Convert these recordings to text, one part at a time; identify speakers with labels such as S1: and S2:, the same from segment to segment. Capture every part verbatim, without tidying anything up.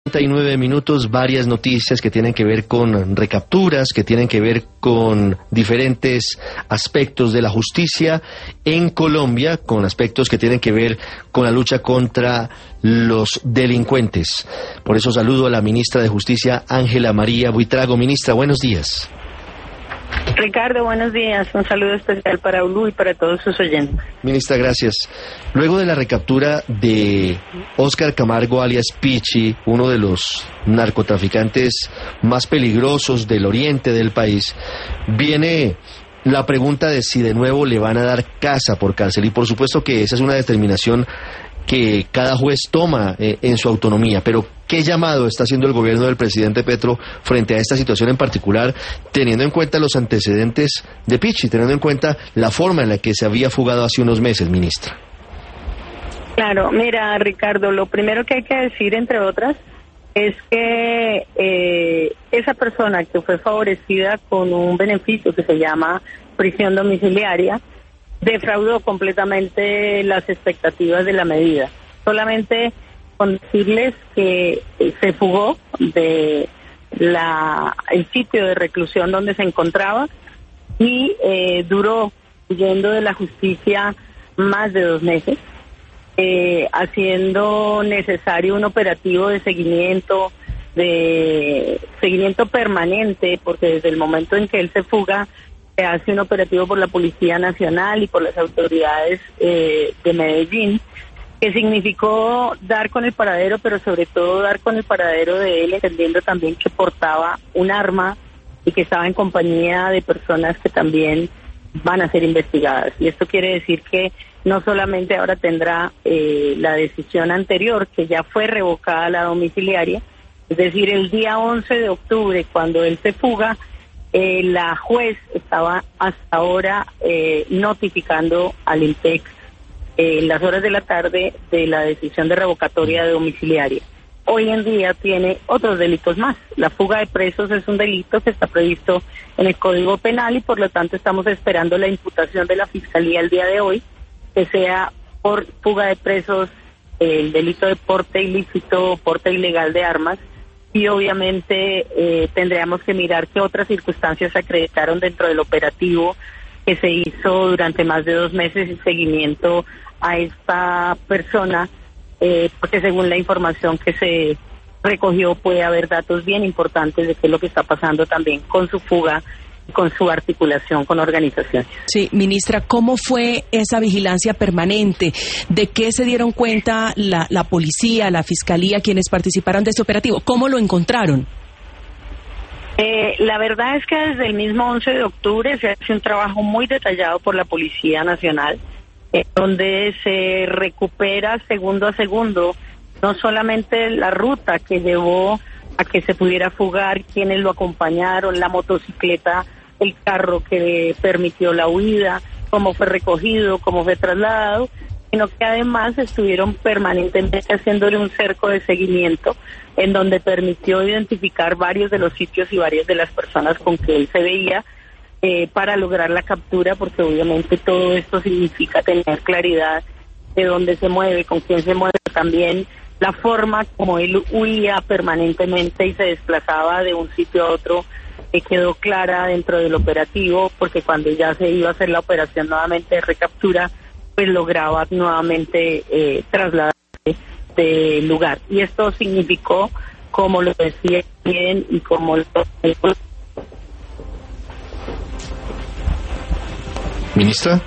S1: treinta y nueve minutos, varias noticias que tienen que ver con recapturas, que tienen que ver con diferentes aspectos de la justicia en Colombia, con aspectos que tienen que ver con la lucha contra los delincuentes. Por eso saludo a la ministra de Justicia, Ángela María Buitrago. Ministra, buenos días.
S2: Ricardo, buenos días. Un saludo especial para Ulu y para todos sus oyentes.
S1: Ministra, gracias. Luego de la recaptura de Óscar Camargo alias Pichi, uno de los narcotraficantes más peligrosos del oriente del país, viene la pregunta de si de nuevo le van a dar casa por cárcel. Y por supuesto que esa es una determinación que cada juez toma eh, en su autonomía, pero ¿qué llamado está haciendo el gobierno del presidente Petro frente a esta situación en particular, teniendo en cuenta los antecedentes de Pichi, teniendo en cuenta la forma en la que se había fugado hace unos meses, ministra?
S2: Claro, mira, Ricardo, lo primero que hay que decir, entre otras, es que eh, esa persona que fue favorecida con un beneficio que se llama prisión domiciliaria, defraudó completamente las expectativas de la medida. Solamente con decirles que se fugó de la el sitio de reclusión donde se encontraba y eh, duró huyendo de la justicia más de dos meses, eh, haciendo necesario un operativo de seguimiento, de seguimiento permanente, porque desde el momento en que él se fuga, se hace un operativo por la Policía Nacional y por las autoridades eh, de Medellín, que significó dar con el paradero, pero sobre todo dar con el paradero de él, entendiendo también que portaba un arma y que estaba en compañía de personas que también van a ser investigadas. Y esto quiere decir que no solamente ahora tendrá eh, la decisión anterior, que ya fue revocada la domiciliaria, es decir, el día once de octubre, cuando él se fuga, Eh, la juez estaba hasta ahora eh, notificando al INPEC eh, en las horas de la tarde de la decisión de revocatoria de domiciliaria. Hoy en día tiene otros delitos más. La fuga de presos es un delito que está previsto en el Código Penal y por lo tanto estamos esperando la imputación de la Fiscalía el día de hoy, que sea por fuga de presos, eh, el delito de porte ilícito, porte ilegal de armas. Y obviamente eh, tendríamos que mirar qué otras circunstancias se acreditaron dentro del operativo que se hizo durante más de dos meses en seguimiento a esta persona, eh, porque según la información que se recogió puede haber datos bien importantes de qué es lo que está pasando también con su fuga, con su articulación con organizaciones.
S3: Sí, ministra, ¿cómo fue esa vigilancia permanente? ¿De qué se dieron cuenta la, la policía, la fiscalía, quienes participaron de este operativo? ¿Cómo lo encontraron?
S2: Eh, la verdad es que desde el mismo once de octubre se hace un trabajo muy detallado por la Policía Nacional, eh, donde se recupera segundo a segundo no solamente la ruta que llevó a que se pudiera fugar, quienes lo acompañaron, la motocicleta, el carro que permitió la huida, cómo fue recogido, cómo fue trasladado, sino que además estuvieron permanentemente haciéndole un cerco de seguimiento en donde permitió identificar varios de los sitios y varias de las personas con que él se veía eh, para lograr la captura, porque obviamente todo esto significa tener claridad de dónde se mueve, con quién se mueve, también la forma como él huía permanentemente y se desplazaba de un sitio a otro eh, quedó clara dentro del operativo, porque cuando ya se iba a hacer la operación nuevamente de recaptura, pues lograba nuevamente eh, trasladarse del lugar. Y esto significó, como lo decía bien y como lo...
S1: Ministra.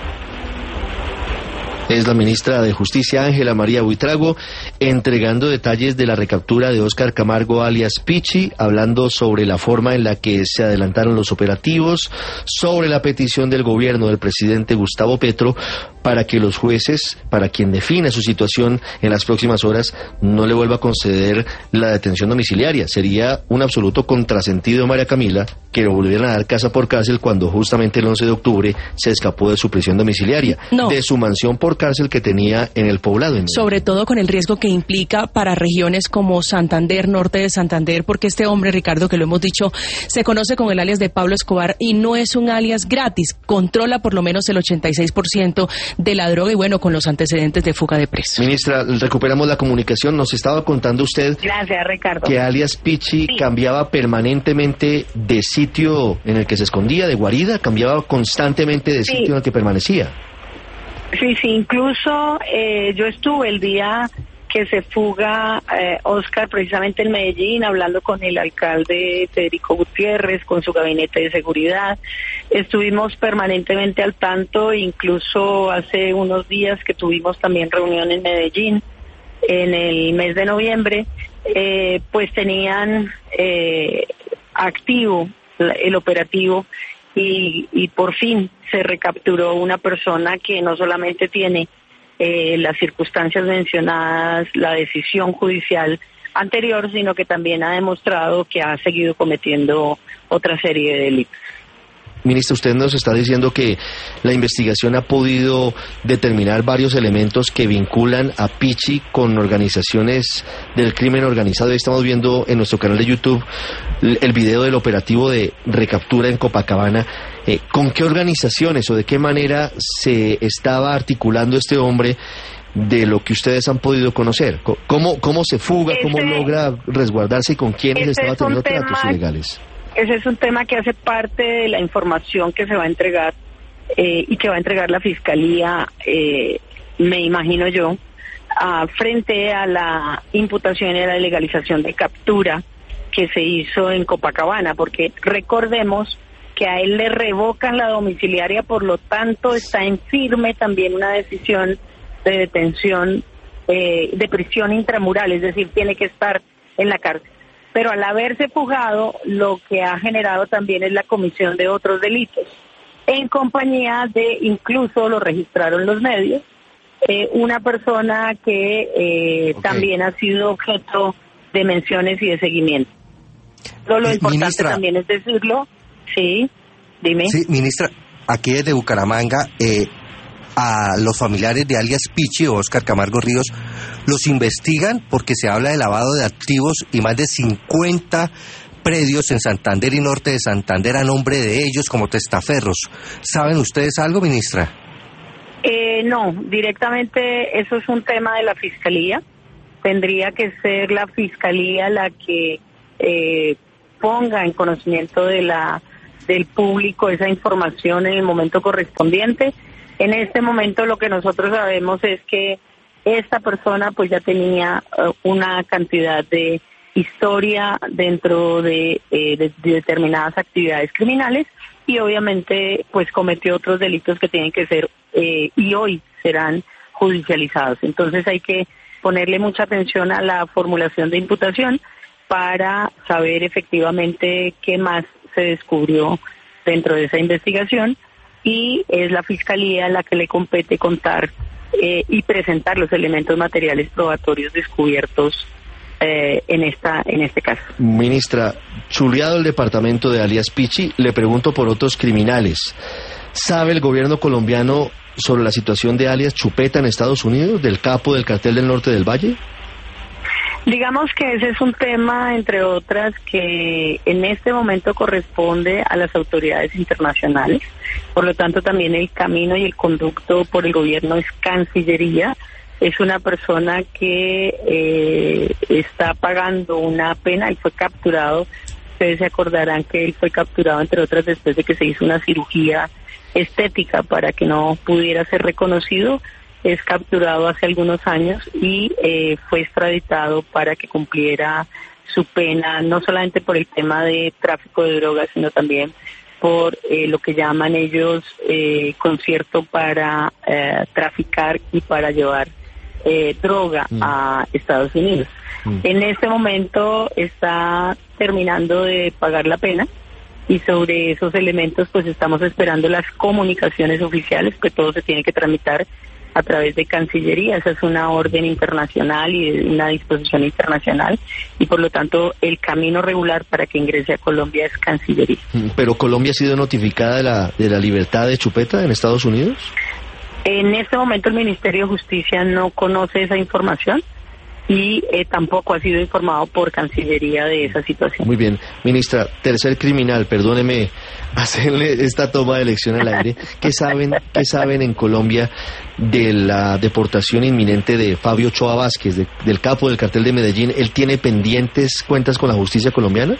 S1: Es la ministra de Justicia, Ángela María Buitrago, entregando detalles de la recaptura de Óscar Camargo alias Pichi, hablando sobre la forma en la que se adelantaron los operativos, sobre la petición del gobierno del presidente Gustavo Petro para que los jueces, para quien defina su situación en las próximas horas, no le vuelva a conceder la detención domiciliaria. Sería un absoluto contrasentido, María Camila, que lo volvieran a dar casa por cárcel cuando justamente el once de octubre se escapó de su prisión domiciliaria,
S3: no.
S1: de su mansión por cárcel que tenía en el poblado. En
S3: Sobre todo con el riesgo que implica para regiones como Santander, norte de Santander, porque este hombre, Ricardo, que lo hemos dicho, se conoce con el alias de Pablo Escobar y no es un alias gratis, controla por lo menos el ochenta y seis por ciento de la droga y bueno, con los antecedentes de fuga de presos.
S1: Ministra, recuperamos la comunicación, nos estaba contando usted
S2: Gracias, Ricardo.
S1: que alias Pichi
S2: Sí.
S1: cambiaba permanentemente de sitio en el que se escondía, de guarida, cambiaba constantemente de
S2: Sí.
S1: sitio en el que permanecía.
S2: Sí, sí, incluso eh, yo estuve el día que se fuga eh, Oscar precisamente en Medellín, hablando con el alcalde Federico Gutiérrez, con su gabinete de seguridad. Estuvimos permanentemente al tanto, incluso hace unos días que tuvimos también reunión en Medellín, en el mes de noviembre, eh, pues tenían eh, activo la- el operativo y, y por fin se recapturó una persona que no solamente tiene eh, las circunstancias mencionadas, la decisión judicial anterior, sino que también ha demostrado que ha seguido cometiendo otra serie de delitos.
S1: Ministra, usted nos está diciendo que la investigación ha podido determinar varios elementos que vinculan a Pichi con organizaciones del crimen organizado. Estamos viendo en nuestro canal de YouTube el el video del operativo de recaptura en Copacabana. Eh, ¿Con qué organizaciones o de qué manera se estaba articulando este hombre de lo que ustedes han podido conocer? Co- ¿Cómo, cómo se fuga, cómo
S2: Ese-
S1: logra resguardarse y con quiénes
S2: ese
S1: estaba
S2: es un
S1: teniendo tratos
S2: tema-
S1: ilegales?
S2: Ese es un tema que hace parte de la información que se va a entregar eh, y que va a entregar la Fiscalía, eh, me imagino yo, a, frente a la imputación y a la legalización de captura que se hizo en Copacabana, porque recordemos que a él le revocan la domiciliaria, por lo tanto está en firme también una decisión de detención, eh, de prisión intramural, es decir, tiene que estar en la cárcel. Pero al haberse fugado, lo que ha generado también es la comisión de otros delitos, en compañía de, incluso lo registraron los medios, eh, una persona que eh,
S4: Ok.
S2: también ha sido objeto de menciones y de seguimiento. Pero lo
S4: Eh,
S2: importante
S4: ministra.
S2: también es decirlo, sí, dime.
S4: Sí, ministra, aquí desde Bucaramanga, eh, a los familiares de alias Pichi o Oscar Camargo Ríos, los investigan porque se habla de lavado de activos y más de cincuenta predios en Santander y norte de Santander a nombre de ellos como testaferros. ¿Saben ustedes algo, ministra?
S2: Eh, no, directamente eso es un tema de la Fiscalía. Tendría que ser la Fiscalía la que eh, ponga en conocimiento de la del público esa información en el momento correspondiente. En este momento lo que nosotros sabemos es que esta persona pues ya tenía uh, una cantidad de historia dentro de, eh, de, de determinadas actividades criminales y obviamente pues cometió otros delitos que tienen que ser eh, y hoy serán judicializados. Entonces hay que ponerle mucha atención a la formulación de imputación para saber efectivamente qué más se descubrió dentro de esa investigación y es la Fiscalía la que le compete contar eh, y presentar los elementos materiales probatorios descubiertos eh, en esta en este caso.
S1: Ministra, chuleado el departamento de alias Pichi, le pregunto por otros criminales. ¿Sabe el gobierno colombiano sobre la situación de alias Chupeta en Estados Unidos, del capo del cartel del norte del Valle?
S2: Digamos que ese es un tema, entre otras, que en este momento corresponde a las autoridades internacionales. Por lo tanto, también el camino y el conducto por el gobierno es Cancillería. Es una persona que eh, está pagando una pena y fue capturado. Ustedes se acordarán que él fue capturado, entre otras, después de que se hizo una cirugía estética para que no pudiera ser reconocido. Es capturado hace algunos años y eh, fue extraditado para que cumpliera su pena, no solamente por el tema de tráfico de drogas, sino también por eh, lo que llaman ellos eh, concierto para eh, traficar y para llevar eh, droga mm. a Estados Unidos. Mm. En este momento está terminando de pagar la pena y sobre esos elementos pues estamos esperando las comunicaciones oficiales, que todo se tiene que tramitar a través de Cancillería. Esa es una orden internacional y una disposición internacional y por lo tanto el camino regular para que ingrese a Colombia es Cancillería.
S1: ¿Pero Colombia ha sido notificada de la, de la libertad de Chupeta en Estados Unidos?
S2: En este momento el Ministerio de Justicia no conoce esa información y eh, tampoco ha sido informado por Cancillería de esa situación.
S1: Muy bien, ministra, tercer criminal, perdóneme hacerle esta toma de elección al aire. ¿Qué saben, qué saben en Colombia de la deportación inminente de Fabio Ochoa Vázquez, de, del capo del cartel de Medellín? ¿Él tiene pendientes cuentas con la justicia colombiana?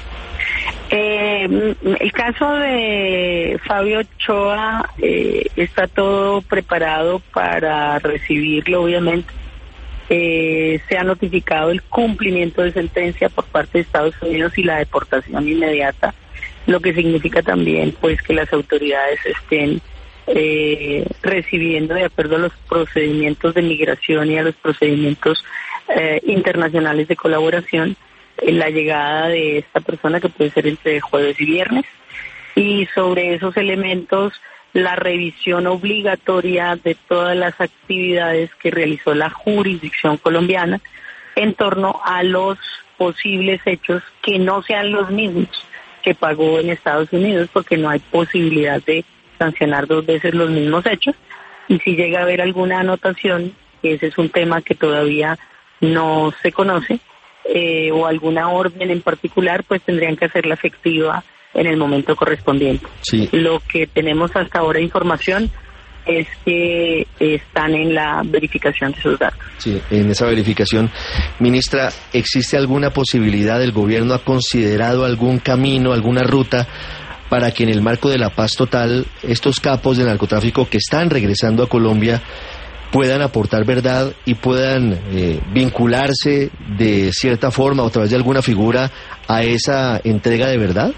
S2: Eh, el caso de Fabio Ochoa eh, está todo preparado para recibirlo, obviamente. Eh, se ha notificado el cumplimiento de sentencia por parte de Estados Unidos y la deportación inmediata, lo que significa también pues que las autoridades estén eh, recibiendo, de acuerdo a los procedimientos de migración y a los procedimientos eh, internacionales de colaboración, eh, la llegada de esta persona, que puede ser entre jueves y viernes, y sobre esos elementos la revisión obligatoria de todas las actividades que realizó la jurisdicción colombiana en torno a los posibles hechos que no sean los mismos que pagó en Estados Unidos, porque no hay posibilidad de sancionar dos veces los mismos hechos, y si llega a haber alguna anotación, ese es un tema que todavía no se conoce, eh, o alguna orden en particular, pues tendrían que hacerla efectiva en el momento correspondiente.
S1: Sí.
S2: Lo que tenemos hasta ahora información es que están en la verificación de esos datos.
S1: Sí, en esa verificación. Ministra, ¿existe alguna posibilidad, el gobierno ha considerado algún camino, alguna ruta para que en el marco de la paz total estos capos de narcotráfico que están regresando a Colombia puedan aportar verdad y puedan eh, vincularse de cierta forma o a través de alguna figura a esa entrega de verdad?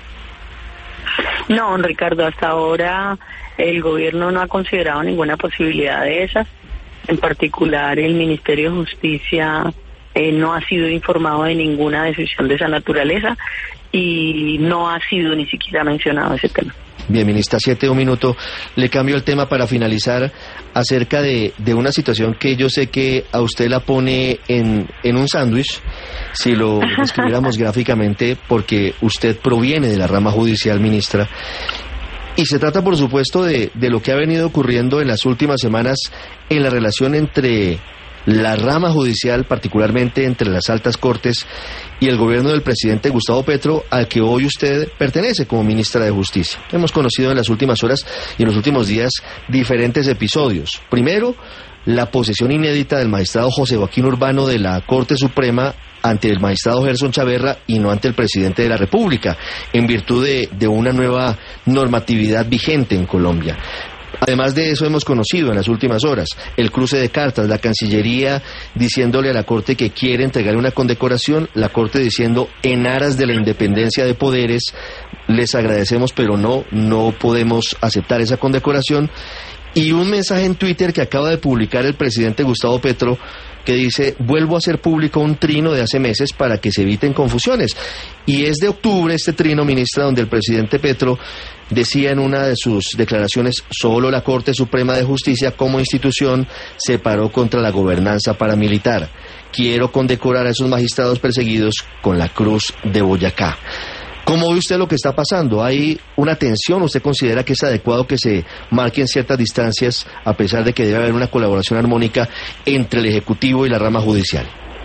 S2: No, Ricardo, hasta ahora el gobierno no ha considerado ninguna posibilidad de esas. En particular, el Ministerio de Justicia eh, no ha sido informado de ninguna decisión de esa naturaleza y no ha sido ni siquiera mencionado ese tema.
S1: Bien, ministra, siete, un minuto. Le cambio el tema para finalizar acerca de, de una situación que yo sé que a usted la pone en, en un sándwich, si lo escribiéramos gráficamente, porque usted proviene de la rama judicial, ministra. Y se trata, por supuesto, de, de lo que ha venido ocurriendo en las últimas semanas en la relación entre la rama judicial, particularmente entre las altas cortes y el gobierno del presidente Gustavo Petro, al que hoy usted pertenece como ministra de Justicia. Hemos conocido en las últimas horas y en los últimos días diferentes episodios. Primero, la posesión inédita del magistrado José Joaquín Urbano de la Corte Suprema ante el magistrado Gerson Chaverra y no ante el presidente de la República, en virtud de, de una nueva normatividad vigente en Colombia. Además de eso, hemos conocido en las últimas horas el cruce de cartas, la Cancillería diciéndole a la Corte que quiere entregar una condecoración, la Corte diciendo en aras de la independencia de poderes, les agradecemos pero no, no podemos aceptar esa condecoración, y un mensaje en Twitter que acaba de publicar el presidente Gustavo Petro que dice: vuelvo a hacer público un trino de hace meses para que se eviten confusiones. Y es de octubre este trino, ministra, donde el presidente Petro decía en una de sus declaraciones: solo la Corte Suprema de Justicia como institución se paró contra la gobernanza paramilitar. Quiero condecorar a esos magistrados perseguidos con la Cruz de Boyacá. ¿Cómo ve usted lo que está pasando? ¿Hay una tensión? ¿Usted considera que es adecuado que se marquen ciertas distancias, a pesar de que debe haber una colaboración armónica entre el Ejecutivo y la rama judicial?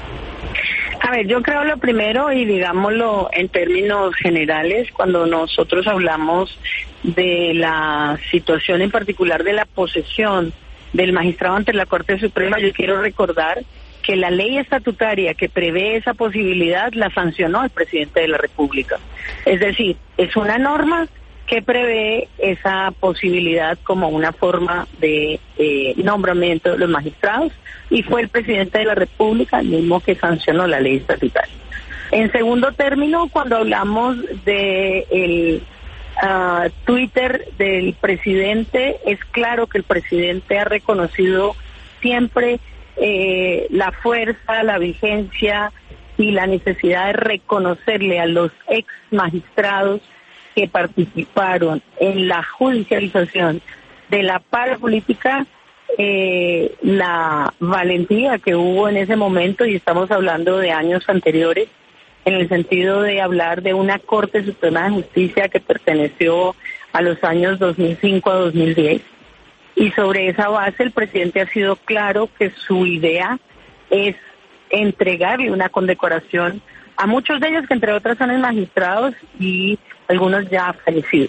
S2: A ver, yo creo lo primero, y digámoslo en términos generales, cuando nosotros hablamos de la situación en particular de la posesión del magistrado ante la Corte Suprema, yo quiero recordar que la ley estatutaria que prevé esa posibilidad la sancionó el presidente de la República. Es decir, es una norma que prevé esa posibilidad como una forma de eh, nombramiento de los magistrados, y fue el presidente de la República el mismo que sancionó la ley estatutaria. En segundo término, cuando hablamos de el uh, Twitter del presidente, es claro que el presidente ha reconocido siempre eh, la fuerza, la vigencia y la necesidad de reconocerle a los ex magistrados que participaron en la judicialización de la parapolítica eh, la valentía que hubo en ese momento, y estamos hablando de años anteriores, en el sentido de hablar de una Corte Suprema de Justicia que perteneció a los años dos mil cinco a dos mil diez, Y sobre esa base el presidente ha sido claro que su idea es entregarle una condecoración a muchos de ellos, que entre otras son magistrados y algunos ya fallecidos.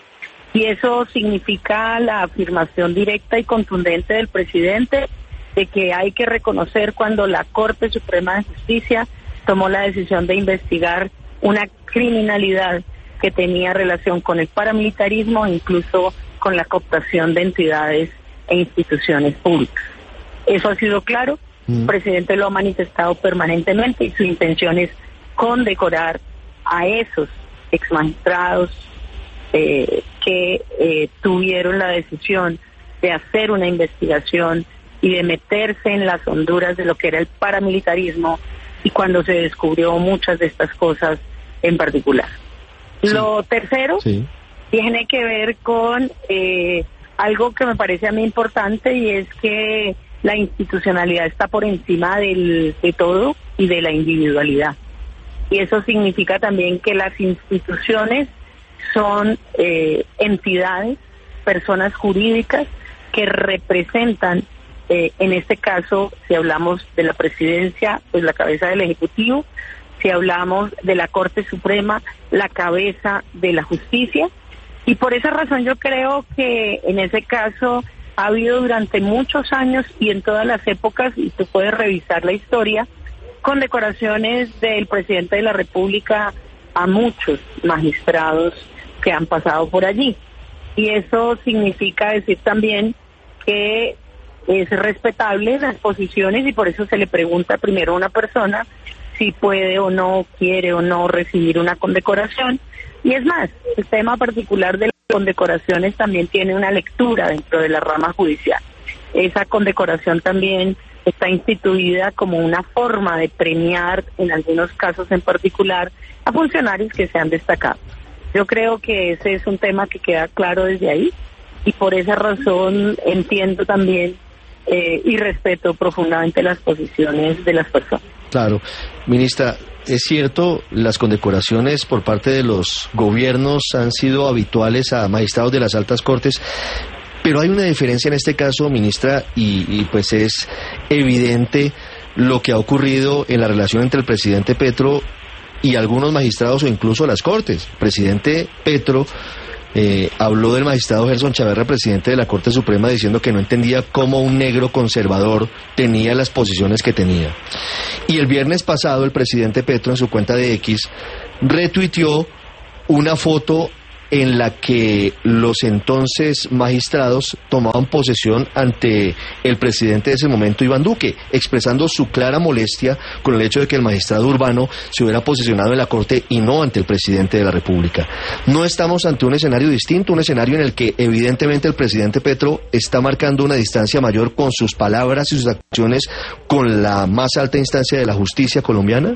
S2: Y eso significa la afirmación directa y contundente del presidente de que hay que reconocer cuando la Corte Suprema de Justicia tomó la decisión de investigar una criminalidad que tenía relación con el paramilitarismo e incluso con la cooptación de entidades e instituciones públicas. Eso ha sido claro, mm. el presidente lo ha manifestado permanentemente y su intención es condecorar a esos exmagistrados eh, que eh, tuvieron la decisión de hacer una investigación y de meterse en las honduras de lo que era el paramilitarismo y cuando se descubrió muchas de estas cosas en particular. Sí. Lo tercero sí. tiene que ver con eh, algo que me parece a mí importante, y es que la institucionalidad está por encima del, de todo y de la individualidad. Y eso significa también que las instituciones son eh, entidades, personas jurídicas que representan, eh, en este caso, si hablamos de la presidencia, pues la cabeza del Ejecutivo, si hablamos de la Corte Suprema, la cabeza de la justicia. Y por esa razón yo creo que en ese caso ha habido durante muchos años y en todas las épocas, y tú puedes revisar la historia, condecoraciones del presidente de la República a muchos magistrados que han pasado por allí. Y eso significa decir también que es respetable las posiciones, y por eso se le pregunta primero a una persona si puede o no, quiere o no recibir una condecoración. Y es más, el tema particular de las condecoraciones también tiene una lectura dentro de la rama judicial. Esa condecoración también está instituida como una forma de premiar, en algunos casos en particular, a funcionarios que se han destacado. Yo creo que ese es un tema que queda claro desde ahí, y por esa razón entiendo también eh, y respeto profundamente las posiciones de las personas.
S1: Claro, ministra, es cierto, las condecoraciones por parte de los gobiernos han sido habituales a magistrados de las altas cortes, pero hay una diferencia en este caso, ministra, y, y pues es evidente lo que ha ocurrido en la relación entre el presidente Petro y algunos magistrados o incluso las cortes. El presidente Petro eh, habló del magistrado Gerson Chaverra, presidente de la Corte Suprema, diciendo que no entendía cómo un negro conservador tenía las posiciones que tenía. Y el viernes pasado el presidente Petro en su cuenta de X retuiteó una foto en la que los entonces magistrados tomaban posesión ante el presidente de ese momento, Iván Duque, expresando su clara molestia con el hecho de que el magistrado Urbano se hubiera posicionado en la Corte y no ante el presidente de la República. ¿No estamos ante un escenario distinto, un escenario en el que evidentemente el presidente Petro está marcando una distancia mayor con sus palabras y sus acciones con la más alta instancia de la justicia colombiana?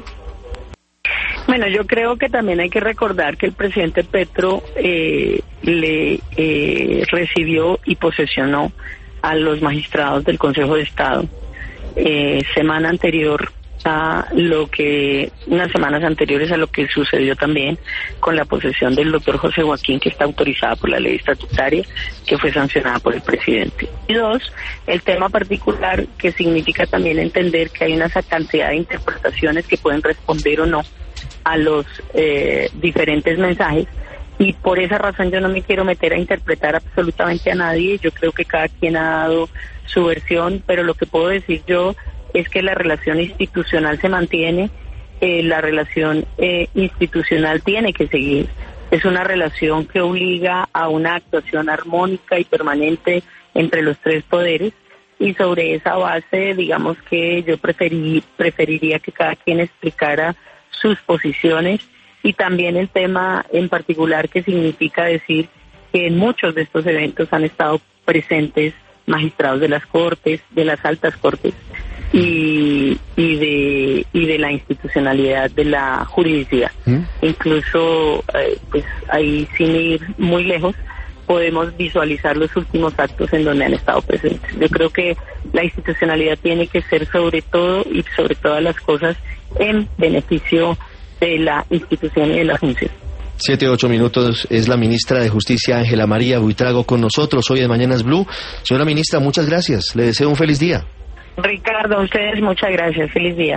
S2: Bueno, yo creo que también hay que recordar que el presidente Petro eh, le eh, recibió y posesionó a los magistrados del Consejo de Estado eh, semana anterior a lo que, unas semanas anteriores a lo que sucedió también con la posesión del doctor José Joaquín, que está autorizada por la ley estatutaria, que fue sancionada por el presidente. Y dos, el tema particular, que significa también entender que hay una cantidad de interpretaciones que pueden responder o no a los eh, diferentes mensajes, y por esa razón yo no me quiero meter a interpretar absolutamente a nadie. Yo creo que cada quien ha dado su versión, pero lo que puedo decir yo es que la relación institucional se mantiene, eh, la relación eh, institucional tiene que seguir. Es una relación que obliga a una actuación armónica y permanente entre los tres poderes, y sobre esa base, digamos que yo preferí, preferiría que cada quien explicara sus posiciones, y también el tema en particular que significa decir que en muchos de estos eventos han estado presentes magistrados de las cortes, de las altas cortes, y, y de y de la institucionalidad de la juridicidad. ¿Mm? Incluso, eh, pues ahí sin ir muy lejos, podemos visualizar los últimos actos en donde han estado presentes. Yo creo que la institucionalidad tiene que ser sobre todo y sobre todas las cosas en beneficio de la institución y de la función.
S1: Siete, ocho minutos, es la ministra de Justicia Ángela María Buitrago con nosotros hoy en Mañanas Blue. Señora ministra, muchas gracias, le deseo un feliz día.
S2: Ricardo, a ustedes muchas gracias, feliz día.